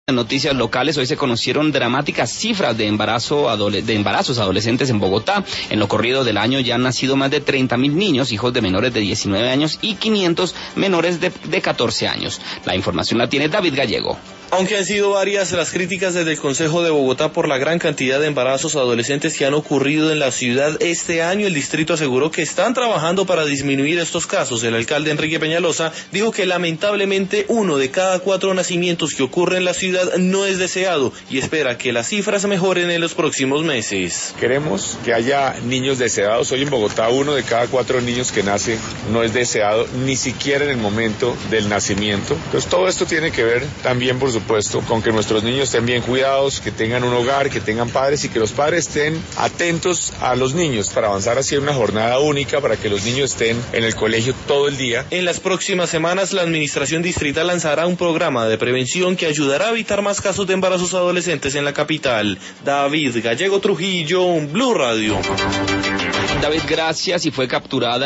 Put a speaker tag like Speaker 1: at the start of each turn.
Speaker 1: En noticias locales, hoy se conocieron dramáticas cifras de embarazos adolescentes en Bogotá. En lo corrido del año ya han nacido más de 30.000 niños, hijos de menores de 19 años y 500 menores de 14 años. La información la tiene David Gallego.
Speaker 2: Aunque han sido varias las críticas desde el Consejo de Bogotá por la gran cantidad de embarazos adolescentes que han ocurrido en la ciudad este año, el distrito aseguró que están trabajando para disminuir estos casos. El alcalde Enrique Peñalosa dijo que lamentablemente 1 de cada 4 nacimientos que ocurre en la ciudad no es deseado y espera que las cifras mejoren en los próximos meses.
Speaker 3: Queremos que haya niños deseados. Hoy en Bogotá 1 de cada 4 niños que nace no es deseado, ni siquiera en el momento del nacimiento. Entonces todo esto tiene que ver también, por supuesto, con que nuestros niños estén bien cuidados, que tengan un hogar, que tengan padres y que los padres estén atentos a los niños para avanzar hacia una jornada única para que los niños estén en el colegio todo el día.
Speaker 2: En las próximas semanas, la administración distrital lanzará un programa de prevención que ayudará a evitar más casos de embarazos adolescentes en la capital. David Gallego Trujillo, Blue Radio.
Speaker 1: David, gracias. Y fue capturada